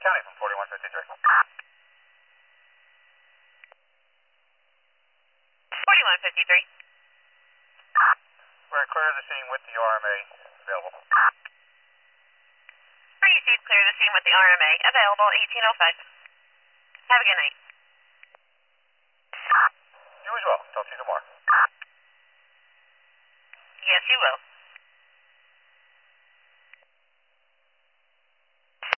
County from 4153. 4153. We're clear of the scene with the RMA available. Received, clear the scene with the RMA available 1805. Have a good night. You as well. Talk to you tomorrow. Yes, you will.